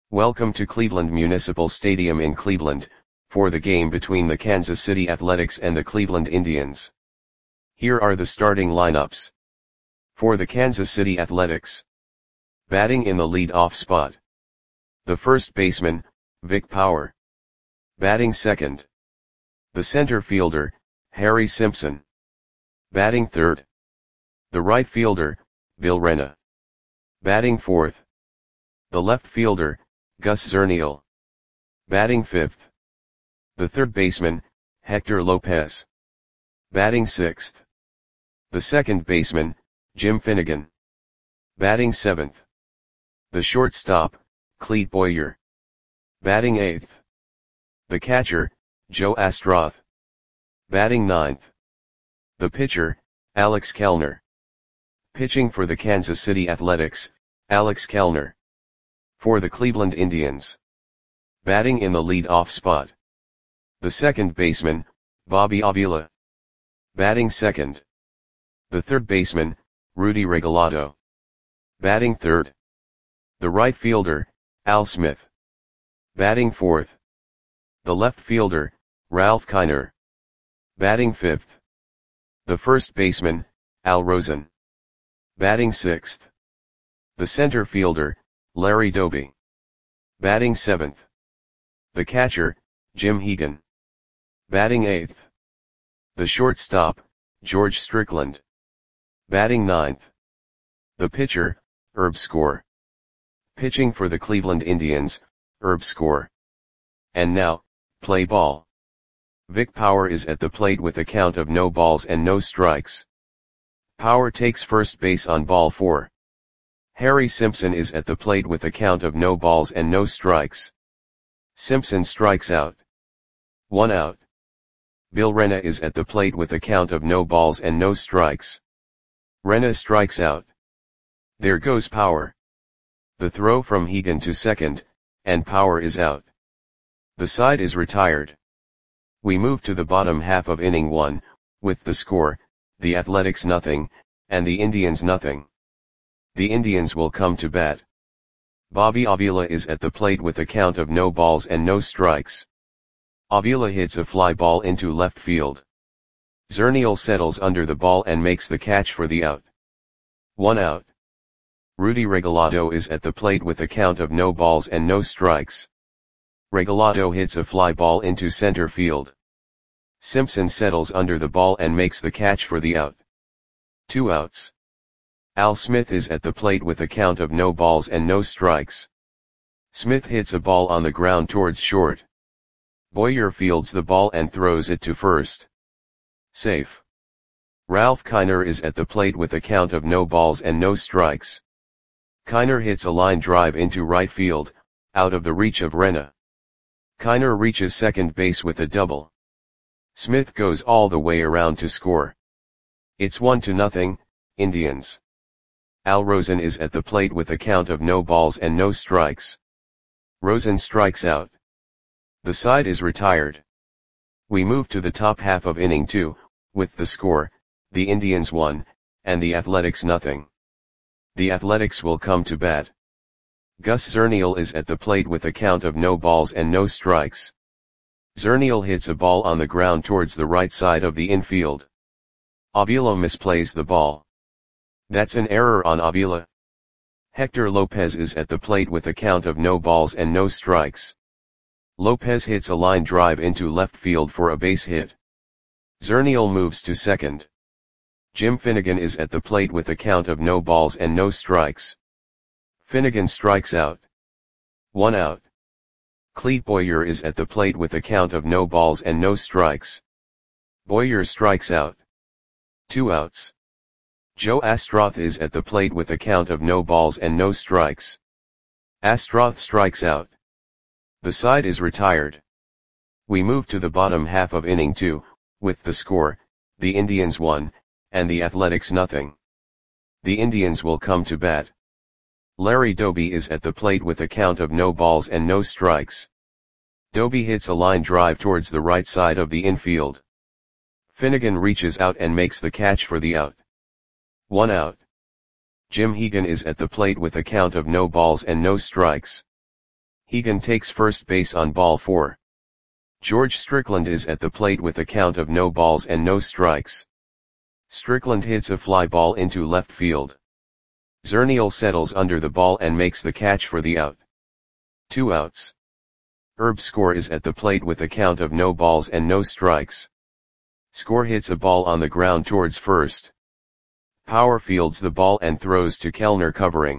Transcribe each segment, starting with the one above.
Welcome to Cleveland Municipal Stadium in Cleveland, for the game between the Kansas City Athletics and the Cleveland Indians. Here are the starting lineups. For the Kansas City Athletics. Batting in the lead-off spot. The first baseman, Vic Power. Batting second. The center fielder, Harry Simpson. Batting third. The right fielder, Bill Rena. Batting fourth. The left fielder, Gus Zernial. Batting fifth. The third baseman, Hector Lopez. Batting sixth. The second baseman, Jim Finnegan. Batting seventh. The shortstop, Clete Boyer. Batting eighth. The catcher, Joe Astroth. Batting ninth. The pitcher, Alex Kellner. Pitching for the Kansas City Athletics, Alex Kellner. For the Cleveland Indians. Batting in the lead-off spot. The second baseman, Bobby Avila. Batting second. The third baseman, Rudy Regalado. Batting third. The right fielder, Al Smith. Batting fourth. The left fielder, Ralph Kiner. Batting fifth. The first baseman, Al Rosen. Batting sixth. The center fielder, Larry Doby. Batting seventh. The catcher, Jim Hegan. Batting eighth. The shortstop, George Strickland. Batting ninth. The pitcher, Herb Score. Pitching for the Cleveland Indians, Herb Score. And now, play ball. Vic Power is at the plate with a count of no balls and no strikes. Power takes first base on ball 4. Harry Simpson is at the plate with a count of no balls and no strikes. Simpson strikes out. 1 out. Bill Rena is at the plate with a count of no balls and no strikes. Rena strikes out. There goes Power. The throw from Hegan to second, and Power is out. The side is retired. We move to the bottom half of inning 1, with the score, the Athletics nothing, and the Indians nothing. The Indians will come to bat. Bobby Avila is at the plate with a count of no balls and no strikes. Avila hits a fly ball into left field. Zernial settles under the ball and makes the catch for the out. 1 out. Rudy Regalado is at the plate with a count of no balls and no strikes. Regalado hits a fly ball into center field. Simpson settles under the ball and makes the catch for the out. 2 outs. Al Smith is at the plate with a count of no balls and no strikes. Smith hits a ball on the ground towards short. Boyer fields the ball and throws it to first. Safe. Ralph Kiner is at the plate with a count of no balls and no strikes. Kiner hits a line drive into right field, out of the reach of Rena. Kiner reaches second base with a double. Smith goes all the way around to score. It's 1-0, Indians. Al Rosen is at the plate with a count of no balls and no strikes. Rosen strikes out. The side is retired. We move to the top half of inning 2, with the score, the Indians 1, and the Athletics nothing. The Athletics will come to bat. Gus Zernial is at the plate with a count of no balls and no strikes. Zernial hits a ball on the ground towards the right side of the infield. Avila misplays the ball. That's an error on Avila. Hector Lopez is at the plate with a count of no balls and no strikes. Lopez hits a line drive into left field for a base hit. Zernial moves to second. Jim Finnegan is at the plate with a count of no balls and no strikes. Finnegan strikes out. 1 out. Clete Boyer is at the plate with a count of no balls and no strikes. Boyer strikes out. 2 outs. Joe Astroth is at the plate with a count of no balls and no strikes. Astroth strikes out. The side is retired. We move to the bottom half of inning 2, with the score, the Indians 1, and the Athletics nothing. The Indians will come to bat. Larry Doby is at the plate with a count of no balls and no strikes. Doby hits a line drive towards the right side of the infield. Finnegan reaches out and makes the catch for the out. 1 out. Jim Hegan is at the plate with a count of no balls and no strikes. Hegan takes first base on ball 4. George Strickland is at the plate with a count of no balls and no strikes. Strickland hits a fly ball into left field. Zernial settles under the ball and makes the catch for the out. 2 outs. Herb Score is at the plate with a count of no balls and no strikes. Score hits a ball on the ground towards first. Power fields the ball and throws to Kellner covering.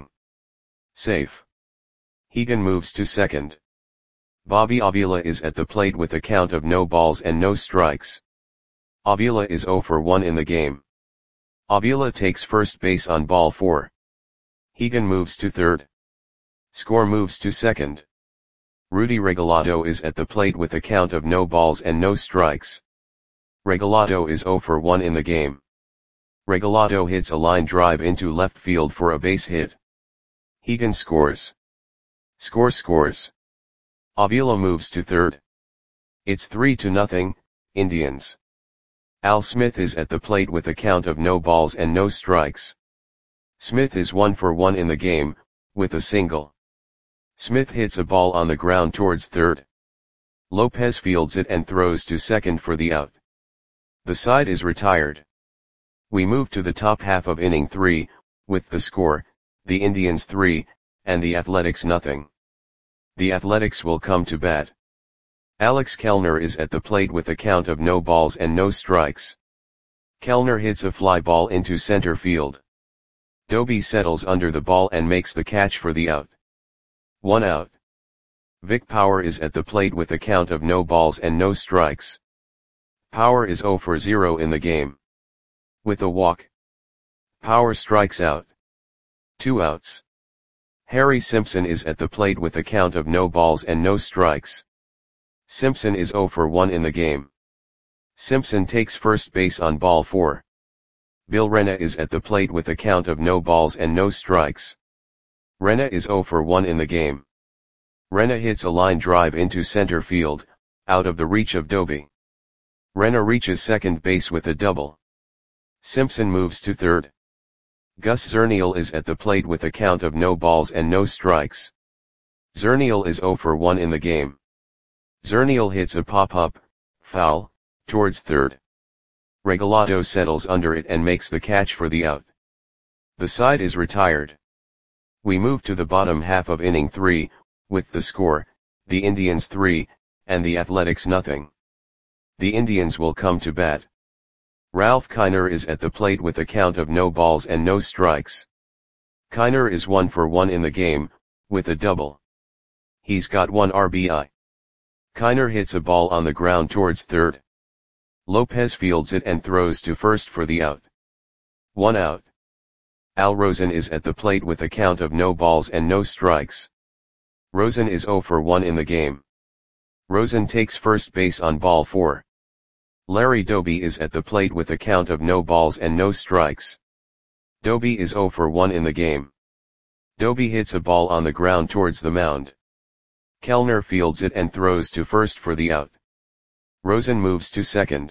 Safe. Hegan moves to second. Bobby Avila is at the plate with a count of no balls and no strikes. Avila is 0 for 1 in the game. Avila takes first base on ball 4. Hegan moves to third. Score moves to second. Rudy Regalado is at the plate with a count of no balls and no strikes. Regalado is 0 for 1 in the game. Regalado hits a line drive into left field for a base hit. Hegan scores. Score scores. Avila moves to third. It's 3-0, Indians. Al Smith is at the plate with a count of no balls and no strikes. Smith is 1 for 1 in the game, with a single. Smith hits a ball on the ground towards third. Lopez fields it and throws to second for the out. The side is retired. We move to the top half of inning 3, with the score, the Indians 3, and the Athletics nothing. The Athletics will come to bat. Alex Kellner is at the plate with a count of no balls and no strikes. Kellner hits a fly ball into center field. Doby settles under the ball and makes the catch for the out. 1 out. Vic Power is at the plate with a count of no balls and no strikes. Power is 0 for 0 in the game. With a walk, Power strikes out. 2 outs. Harry Simpson is at the plate with a count of no balls and no strikes. Simpson is 0 for 1 in the game. Simpson takes first base on ball 4. Bill Rena is at the plate with a count of no balls and no strikes. Rena is 0 for 1 in the game. Rena hits a line drive into center field, out of the reach of Doby. Rena reaches second base with a double. Simpson moves to third. Gus Zernial is at the plate with a count of no balls and no strikes. Zernial is 0 for 1 in the game. Zernial hits a pop-up, foul, towards third. Regalado settles under it and makes the catch for the out. The side is retired. We move to the bottom half of inning 3, with the score, the Indians 3, and the Athletics nothing. The Indians will come to bat. Ralph Kiner is at the plate with a count of no balls and no strikes. Kiner is 1 for 1 in the game, with a double. He's got 1 RBI. Kiner hits a ball on the ground towards third. Lopez fields it and throws to first for the out. 1 out. Al Rosen is at the plate with a count of no balls and no strikes. Rosen is 0 for 1 in the game. Rosen takes first base on ball 4. Larry Doby is at the plate with a count of no balls and no strikes. Doby is 0 for 1 in the game. Doby hits a ball on the ground towards the mound. Kellner fields it and throws to first for the out. Rosen moves to second.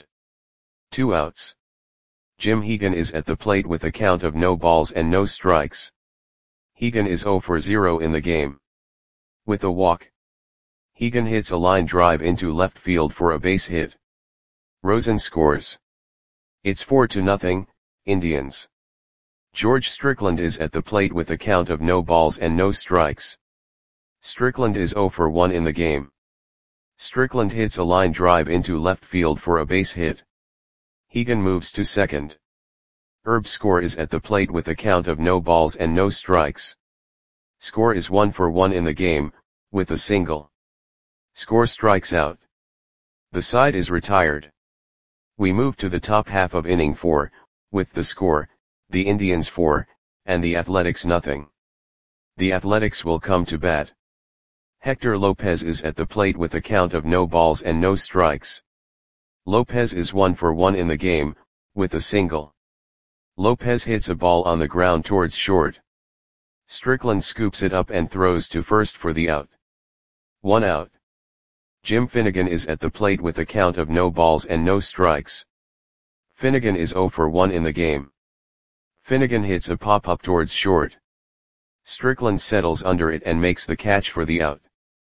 2 outs. Jim Hegan is at the plate with a count of no balls and no strikes. Hegan is 0 for 0 in the game. With a walk, Hegan hits a line drive into left field for a base hit. Rosen scores. It's 4-0, Indians. George Strickland is at the plate with a count of no balls and no strikes. Strickland is 0 for 1 in the game. Strickland hits a line drive into left field for a base hit. Hegan moves to second. Herb Score is at the plate with a count of no balls and no strikes. Score is 1 for 1 in the game, with a single. Score strikes out. The side is retired. We move to the top half of inning 4, with the score, the Indians 4, and the Athletics nothing. The Athletics will come to bat. Hector Lopez is at the plate with a count of no balls and no strikes. Lopez is 1 for 1 in the game, with a single. Lopez hits a ball on the ground towards short. Strickland scoops it up and throws to first for the out. 1 out. Jim Finnegan is at the plate with a count of no balls and no strikes. Finnegan is 0 for 1 in the game. Finnegan hits a pop-up towards short. Strickland settles under it and makes the catch for the out.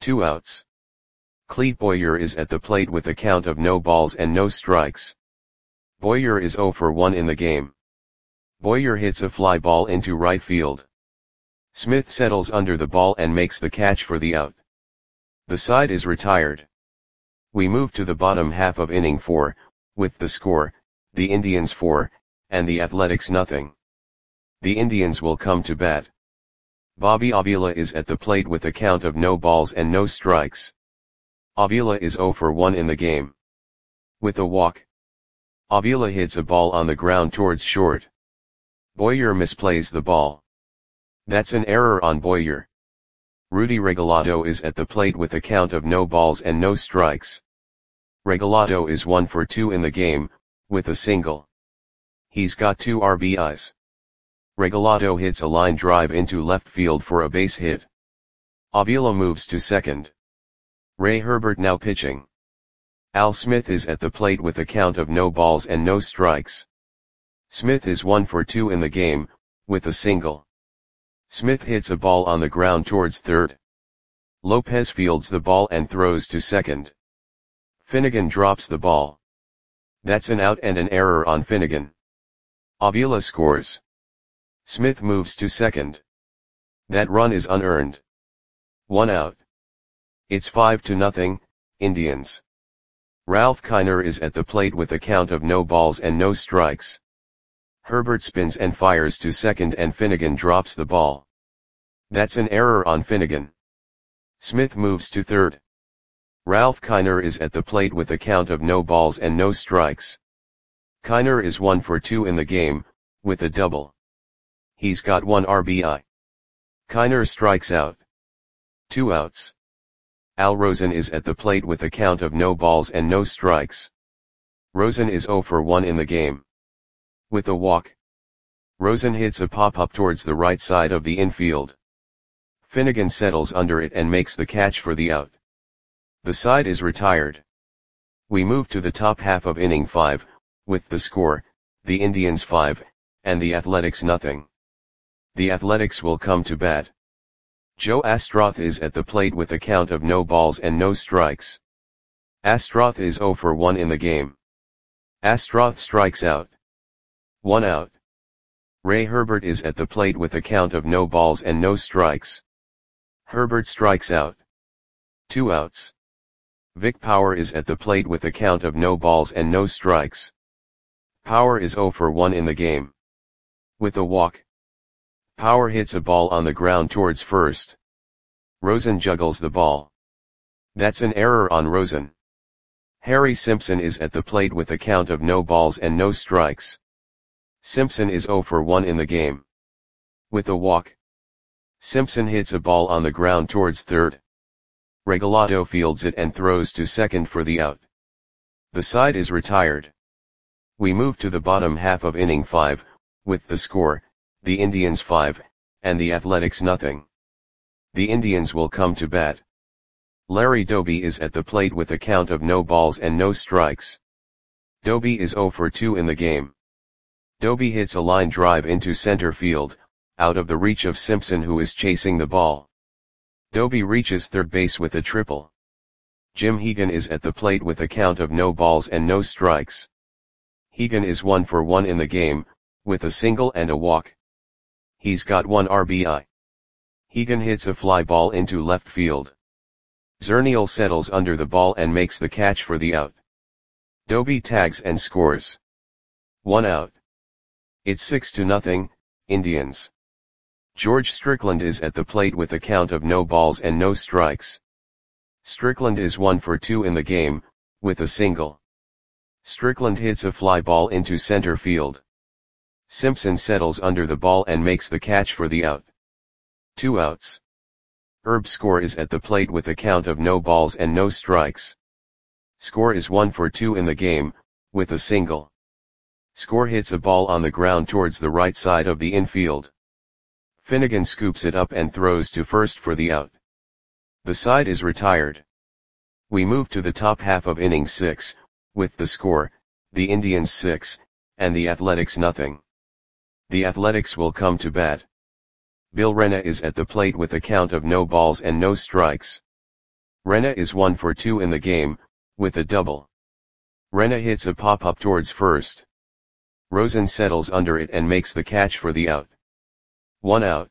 2 outs. Clete Boyer is at the plate with a count of no balls and no strikes. Boyer is 0 for 1 in the game. Boyer hits a fly ball into right field. Smith settles under the ball and makes the catch for the out. The side is retired. We move to the bottom half of inning 4, with the score, the Indians 4, and the Athletics nothing. The Indians will come to bat. Bobby Avila is at the plate with a count of no balls and no strikes. Avila is 0 for 1 in the game. With a walk, Avila hits a ball on the ground towards short. Boyer misplays the ball. That's an error on Boyer. Rudy Regalado is at the plate with a count of no balls and no strikes. Regalado is 1 for 2 in the game, with a single. He's got 2 RBIs. Regalado hits a line drive into left field for a base hit. Avila moves to second. Ray Herbert now pitching. Al Smith is at the plate with a count of no balls and no strikes. Smith is 1 for 2 in the game, with a single. Smith hits a ball on the ground towards third. Lopez fields the ball and throws to second. Finnegan drops the ball. That's an out and an error on Finnegan. Avila scores. Smith moves to second. That run is unearned. 1 out. It's 5-0, Indians. Ralph Kiner is at the plate with a count of no balls and no strikes. Herbert spins and fires to second and Finnegan drops the ball. That's an error on Finnegan. Smith moves to third. Ralph Kiner is at the plate with a count of no balls and no strikes. Kiner is 1 for 2 in the game, with a double. He's got 1 RBI. Kiner strikes out. 2 outs. Al Rosen is at the plate with a count of no balls and no strikes. Rosen is 0 for 1 in the game. With a walk, Rosen hits a pop-up towards the right side of the infield. Finnegan settles under it and makes the catch for the out. The side is retired. We move to the top half of inning 5, with the score, the Indians 5, and the Athletics nothing. The Athletics will come to bat. Joe Astroth is at the plate with a count of no balls and no strikes. Astroth is 0 for 1 in the game. Astroth strikes out. 1 out. Ray Herbert is at the plate with a count of no balls and no strikes. Herbert strikes out. 2 outs. Vic Power is at the plate with a count of no balls and no strikes. Power is 0 for 1 in the game. With a walk, Power hits a ball on the ground towards first. Rosen juggles the ball. That's an error on Rosen. Harry Simpson is at the plate with a count of no balls and no strikes. Simpson is 0 for 1 in the game. With a walk, Simpson hits a ball on the ground towards third. Regalado fields it and throws to second for the out. The side is retired. We move to the bottom half of inning 5, with the score, the Indians 5, and the Athletics nothing. The Indians will come to bat. Larry Doby is at the plate with a count of no balls and no strikes. Doby is 0 for 2 in the game. Doby hits a line drive into center field, out of the reach of Simpson who is chasing the ball. Doby reaches third base with a triple. Jim Hegan is at the plate with a count of no balls and no strikes. Hegan is 1 for 1 in the game, with a single and a walk. He's got 1 RBI. Hegan hits a fly ball into left field. Zernial settles under the ball and makes the catch for the out. Doby tags and scores. 1 out. It's 6-0, Indians. George Strickland is at the plate with a count of no balls and no strikes. Strickland is 1 for 2 in the game, with a single. Strickland hits a fly ball into center field. Simpson settles under the ball and makes the catch for the out. 2 outs. Herb Score is at the plate with a count of no balls and no strikes. Score is 1 for 2 in the game, with a single. Score hits a ball on the ground towards the right side of the infield. Finnegan scoops it up and throws to first for the out. The side is retired. We move to the top half of inning 6, with the score, the Indians 6, and the Athletics nothing. The Athletics will come to bat. Bill Rena is at the plate with a count of no balls and no strikes. Rena is 1 for 2 in the game, with a double. Rena hits a pop-up towards first. Rosen settles under it and makes the catch for the out. 1 out.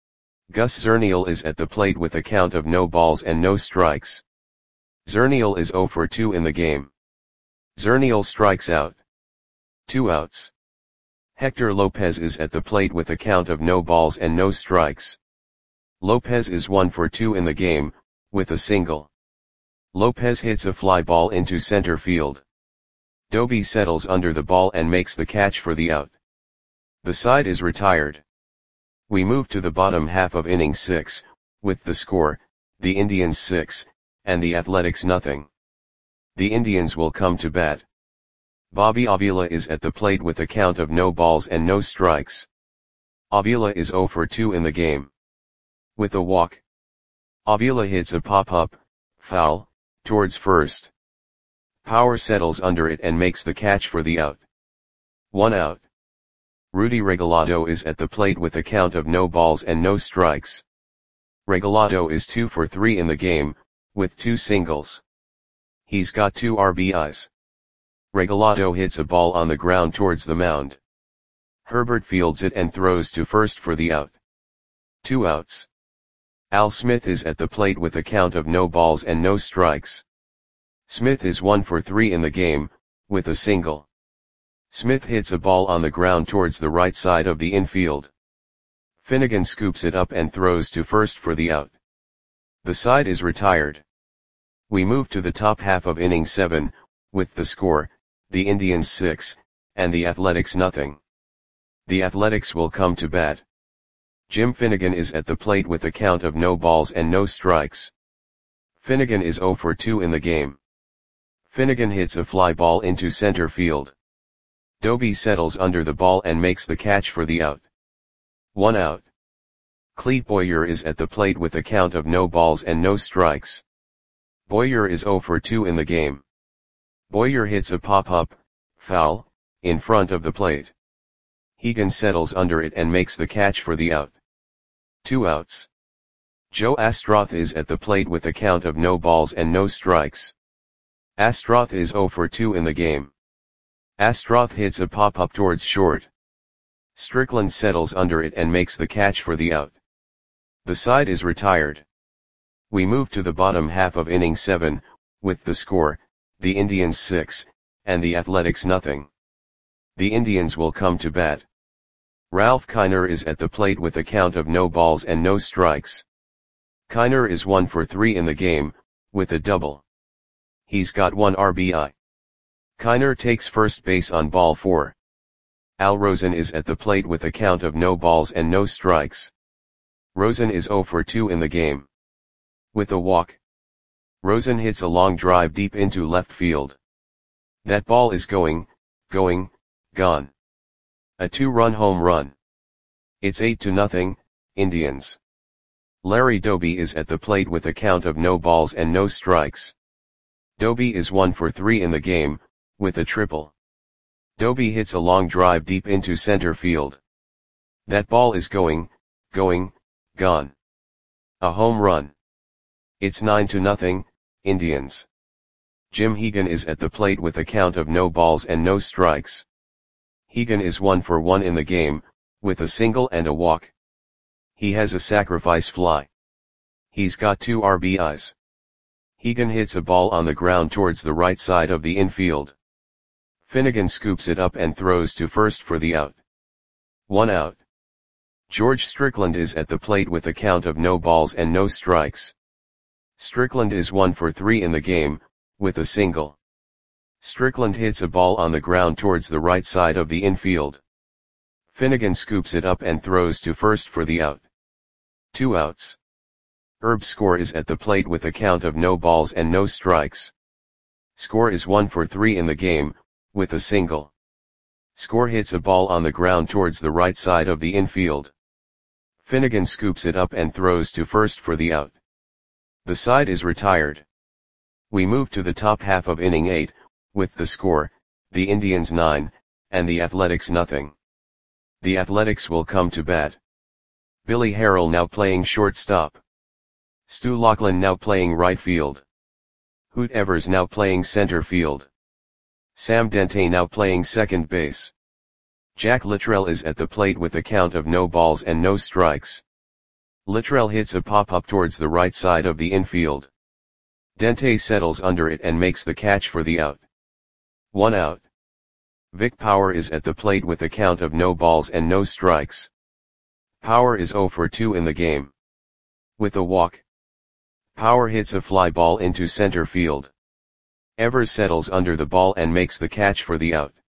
Gus Zernial is at the plate with a count of no balls and no strikes. Zernial is 0 for 2 in the game. Zernial strikes out. 2 outs. Hector Lopez is at the plate with a count of no balls and no strikes. Lopez is 1 for 2 in the game, with a single. Lopez hits a fly ball into center field. Doby settles under the ball and makes the catch for the out. The side is retired. We move to the bottom half of inning 6, with the score, the Indians 6, and the Athletics nothing. The Indians will come to bat. Bobby Avila is at the plate with a count of no balls and no strikes. Avila is 0 for 2 in the game. With a walk. Avila hits a pop-up, foul, towards first. Power settles under it and makes the catch for the out. 1 out. Rudy Regalado is at the plate with a count of no balls and no strikes. Regalado is 2 for 3 in the game, with 2 singles. He's got 2 RBIs. Regalado hits a ball on the ground towards the mound. Herbert fields it and throws to first for the out. 2 outs. Al Smith is at the plate with a count of no balls and no strikes. Smith is 1 for 3 in the game, with a single. Smith hits a ball on the ground towards the right side of the infield. Finnegan scoops it up and throws to first for the out. The side is retired. We move to the top half of inning 7, with the score, the Indians 6, and the Athletics nothing. The Athletics will come to bat. Jim Finnegan is at the plate with a count of no balls and no strikes. Finnegan is 0 for 2 in the game. Finnegan hits a fly ball into center field. Doby settles under the ball and makes the catch for the out. 1 out. Clete Boyer is at the plate with a count of no balls and no strikes. Boyer is 0 for 2 in the game. Boyer hits a pop-up, foul, in front of the plate. Hegan settles under it and makes the catch for the out. 2 outs. Joe Astroth is at the plate with a count of no balls and no strikes. Astroth is 0 for 2 in the game. Astroth hits a pop-up towards short. Strickland settles under it and makes the catch for the out. The side is retired. We move to the bottom half of inning 7, with the score, the Indians 6, and the Athletics nothing. The Indians will come to bat. Ralph Kiner is at the plate with a count of no balls and no strikes. Kiner is 1 for 3 in the game, with a double. He's got 1 RBI. Kiner takes first base on ball 4. Al Rosen is at the plate with a count of no balls and no strikes. Rosen is 0 for 2 in the game. With a walk. Rosen hits a long drive deep into left field. That ball is going, gone. A 2-run home run. It's 8-0, Indians. Larry Doby is at the plate with a count of no balls and no strikes. Doby is 1 for 3 in the game, with a triple. Doby hits a long drive deep into center field. That ball is going, gone. A home run. It's 9-0, Indians. Jim Hegan is at the plate with a count of no balls and no strikes. Hegan is 1 for 1 in the game, with a single and a walk. He has a sacrifice fly. He's got 2 RBIs. Hegan hits a ball on the ground towards the right side of the infield. Finnegan scoops it up and throws to first for the out. 1 out. George Strickland is at the plate with a count of no balls and no strikes. Strickland is 1 for 3 in the game, with a single. Strickland hits a ball on the ground towards the right side of the infield. Finnegan scoops it up and throws to first for the out. 2 outs. Herb Score is at the plate with a count of no balls and no strikes. Score is 1 for 3 in the game, with a single. Score hits a ball on the ground towards the right side of the infield. Finnegan scoops it up and throws to first for the out. The side is retired. We move to the top half of inning 8, with the score, the Indians 9, and the Athletics nothing. The Athletics will come to bat. Billy Harrell now playing shortstop. Stu Laughlin now playing right field. Hoot Evers now playing center field. Sam Dente now playing second base. Jack Littrell is at the plate with a count of no balls and no strikes. Littrell hits a pop-up towards the right side of the infield. Dente settles under it and makes the catch for the out. 1 out. Vic Power is at the plate with a count of no balls and no strikes. Power is 0 for 2 in the game. With a walk, Power hits a fly ball into center field. Evers settles under the ball and makes the catch for the out.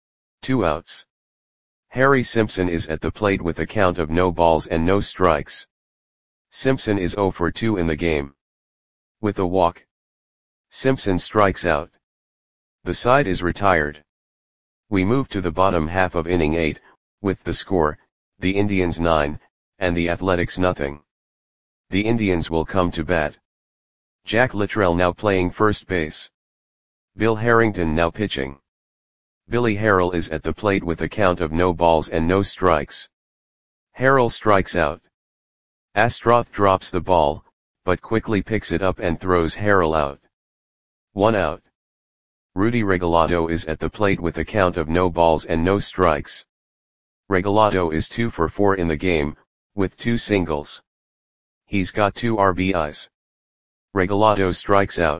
2 outs. Harry Simpson is at the plate with a count of no balls and no strikes. Simpson is 0 for 2 in the game. With a walk, Simpson strikes out. The side is retired. We move to the bottom half of inning 8, with the score, the Indians 9, and the Athletics nothing. The Indians will come to bat. Jack Littrell now playing first base. Bill Harrington now pitching. Billy Harrell is at the plate with a count of no balls and no strikes. Harrell strikes out. Astroth drops the ball, but quickly picks it up and throws Harrell out. 1 out. Rudy Regalado is at the plate with a count of no balls and no strikes. Regalado is 2 for 4 in the game, with 2 singles. He's got 2 RBIs. Regalado strikes out.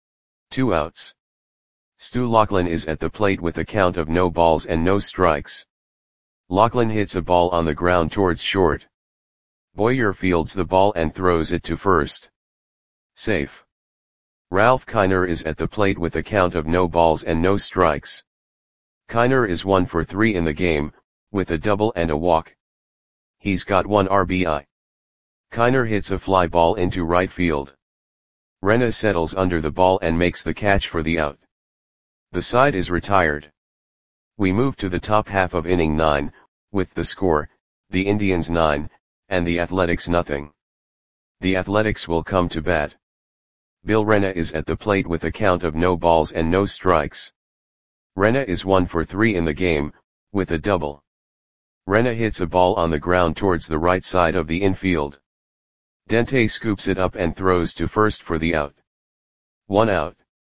2 outs. Stu Laughlin is at the plate with a count of no balls and no strikes. Laughlin hits a ball on the ground towards short. Boyer fields the ball and throws it to first. Safe. Ralph Kiner is at the plate with a count of no balls and no strikes. Kiner is 1 for 3 in the game, with a double and a walk. He's got 1 RBI. Kiner hits a fly ball into right field. Rena settles under the ball and makes the catch for the out. The side is retired. We move to the top half of inning 9, with the score, the Indians 9, and the Athletics nothing. The Athletics will come to bat. Bill Rena is at the plate with a count of no balls and no strikes. Rena is 1 for 3 in the game, with a double. Rena hits a ball on the ground towards the right side of the infield. Dente scoops it up and throws to first for the out. 1 out.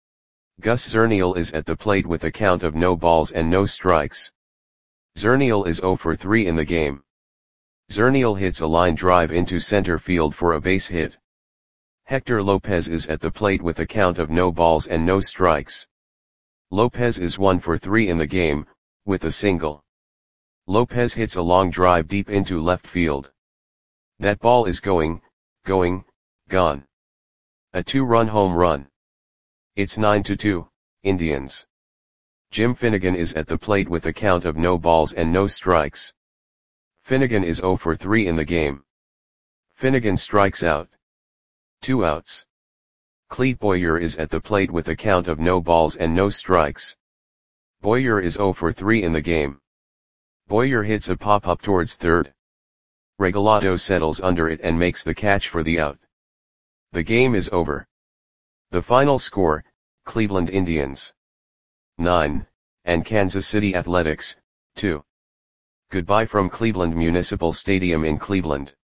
Gus Zernial is at the plate with a count of no balls and no strikes. Zernial is 0 for 3 in the game. Zernial hits a line drive into center field for a base hit. Hector Lopez is at the plate with a count of no balls and no strikes. Lopez is 1 for 3 in the game, with a single. Lopez hits a long drive deep into left field. That ball is gone. A 2-run home run. It's 9-2, Indians. Jim Finnegan is at the plate with a count of no balls and no strikes. Finnegan is 0 for 3 in the game. Finnegan strikes out. 2 outs. Clete Boyer is at the plate with a count of no balls and no strikes. Boyer is 0 for 3 in the game. Boyer hits a pop-up towards third. Regalado settles under it and makes the catch for the out. The game is over. The final score, Cleveland Indians 9, and Kansas City Athletics 2. Goodbye from Cleveland Municipal Stadium in Cleveland.